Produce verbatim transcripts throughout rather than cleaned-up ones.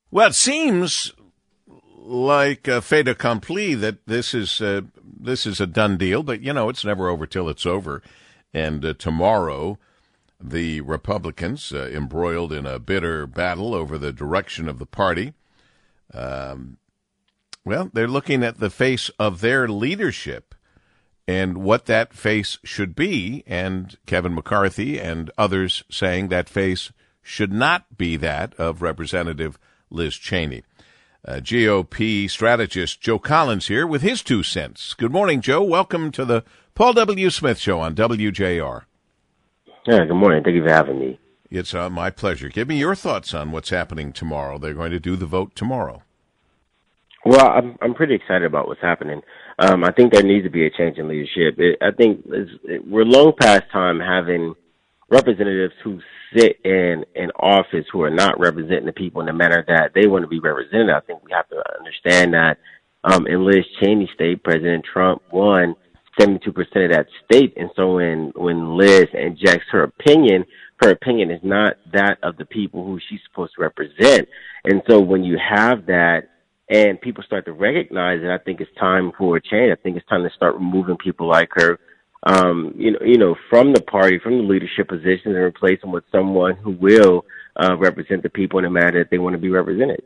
Well, it seems like a fait accompli that this is uh, this is a done deal, but you know it's never over till it's over. And uh, tomorrow, the Republicans, uh, embroiled in a bitter battle over the direction of the party, um, well, they're looking at the face of their leadership and what that face should be. And Kevin McCarthy and others saying that face should not be that of Representative Liz Cheney. Uh, G O P strategist Joe Collins here with his two cents. Good morning, Joe. Welcome to the Paul W. Smith Show on W J R. Yeah, good morning. Thank you for having me. It's uh, my pleasure. Give me your thoughts on what's happening tomorrow. They're going to do the vote tomorrow. Well, I'm I'm pretty excited about what's happening. Um, I think there needs to be a change in leadership. It, I think it's, it, we're long past time having representatives who sit in an office who are not representing the people in the manner that they want to be represented. I think we have to understand that um, in Liz Cheney's state, President Trump won seventy-two percent of that state. And so when, when Liz injects her opinion, her opinion is not that of the people who she's supposed to represent. And so when you have that and people start to recognize it, I think it's time for a change. I think it's time to start removing people like her, um, you know, you know, from the party, from the leadership positions, and replace them with someone who will uh, represent the people in a manner that they want to be represented.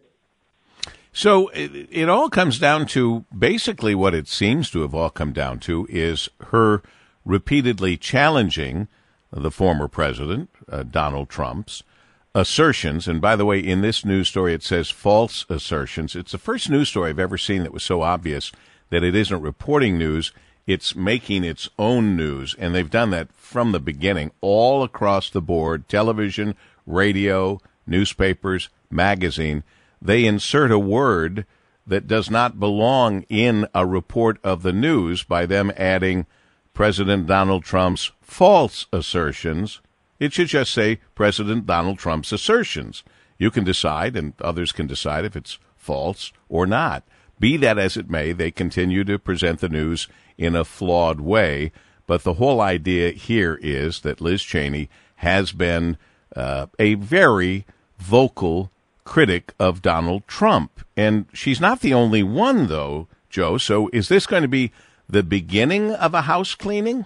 So it, it all comes down to basically what it seems to have all come down to is her repeatedly challenging the former president, uh, Donald Trump's assertions. And by the way, in this news story, it says false assertions. It's the first news story I've ever seen that was so obvious that it isn't reporting news. It's making its own news. And they've done that from the beginning, all across the board, television, radio, newspapers, magazine. They insert a word that does not belong in a report of the news by them adding President Donald Trump's false assertions. It should just say President Donald Trump's assertions. You can decide, and others can decide if it's false or not. Be that as it may, they continue to present the news in a flawed way. But the whole idea here is that Liz Cheney has been uh, a very vocal critic of Donald Trump. And she's not the only one, though, Joe. So is this going to be the beginning of a house cleaning?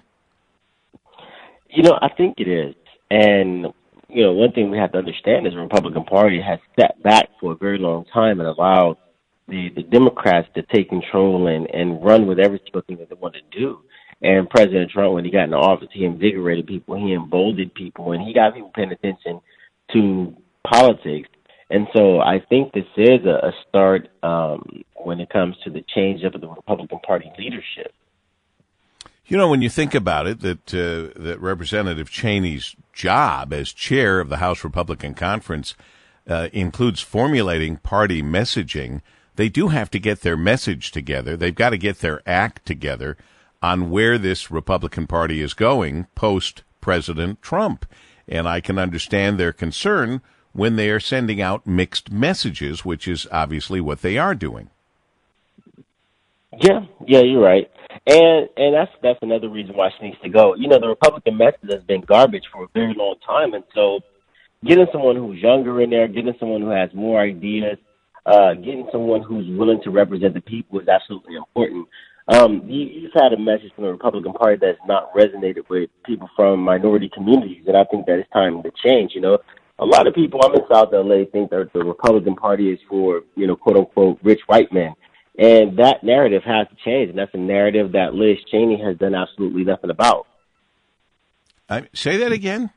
You know, I think it is. And, you know, one thing we have to understand is the Republican Party has sat back for a very long time and allowed the, the Democrats to take control and, and run with every single thing that they want to do. And President Trump, when he got in office, he invigorated people, he emboldened people, and he got people paying attention to politics. And so I think this is a, a start um, when it comes to the change of the Republican Party leadership. You know, when you think about it, that uh, that Representative Cheney's job as chair of the House Republican Conference uh, includes formulating party messaging, they do have to get their message together. They've got to get their act together on where this Republican Party is going post-President Trump. And I can understand their concern when they are sending out mixed messages, which is obviously what they are doing. Yeah, yeah, you're right. And and that's that's another reason why she needs to go. You know, the Republican message has been garbage for a very long time, and so getting someone who's younger in there, getting someone who has more ideas, uh, getting someone who's willing to represent the people is absolutely important. Um, you, you've had a message from the Republican Party that's not resonated with people from minority communities, and I think that it's time to change. You know, a lot of people, I'm in South L A, think that the Republican Party is for, you know, quote unquote, rich white men. And that narrative has to change, and that's a narrative that Liz Cheney has done absolutely nothing about. I, say that again?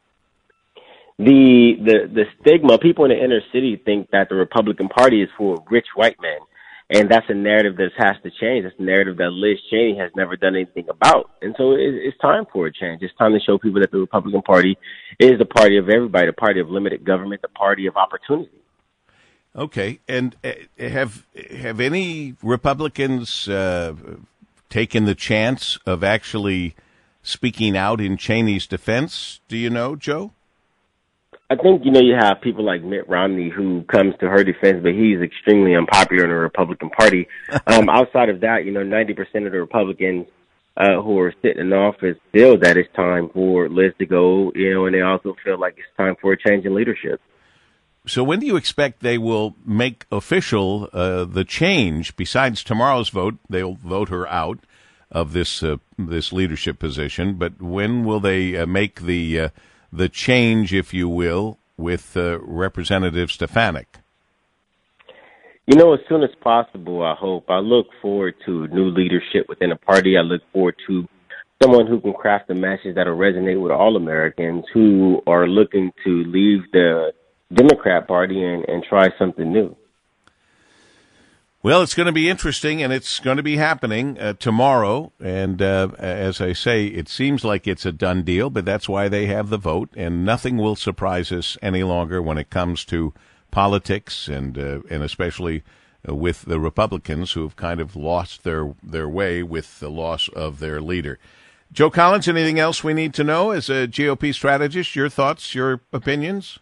The, the the stigma, people in the inner city think that the Republican Party is for rich white men, and that's a narrative that has to change. That's a narrative that Liz Cheney has never done anything about. And so it, it's time for a change. It's time to show people that the Republican Party is the party of everybody, the party of limited government, the party of opportunity. Okay, and uh, have have any Republicans uh, taken the chance of actually speaking out in Cheney's defense? Do you know, Joe? I think, you know, you have people like Mitt Romney who comes to her defense, but he's extremely unpopular in the Republican Party. um, outside of that, you know, ninety percent of the Republicans uh, who are sitting in office feel that it's time for Liz to go, you know, and they also feel like it's time for a change in leadership. So when do you expect they will make official uh, the change? Besides tomorrow's vote, they'll vote her out of this uh, this leadership position. But when will they uh, make the uh, the change, if you will, with uh, Representative Stefanik? You know, as soon as possible, I hope. I look forward to new leadership within the party. I look forward to someone who can craft the message that will resonate with all Americans who are looking to leave the Democrat Party and, and try something new. Well, it's going to be interesting, and it's going to be happening uh, tomorrow. And uh, as I say, it seems like it's a done deal, but that's why they have the vote, and nothing will surprise us any longer when it comes to politics, and uh, and especially uh, with the Republicans, who have kind of lost their, their way with the loss of their leader. Joe Collins, anything else we need to know as a G O P strategist? Your thoughts, your opinions?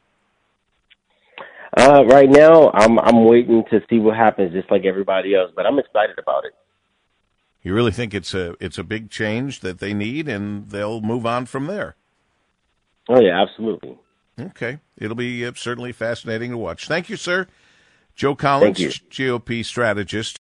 Uh, right now, I'm I'm waiting to see what happens, just like everybody else. But I'm excited about it. You really think it's a it's a big change that they need, and they'll move on from there? Oh yeah, absolutely. Okay, it'll be uh, certainly fascinating to watch. Thank you, sir. Joe Collins, G O P strategist.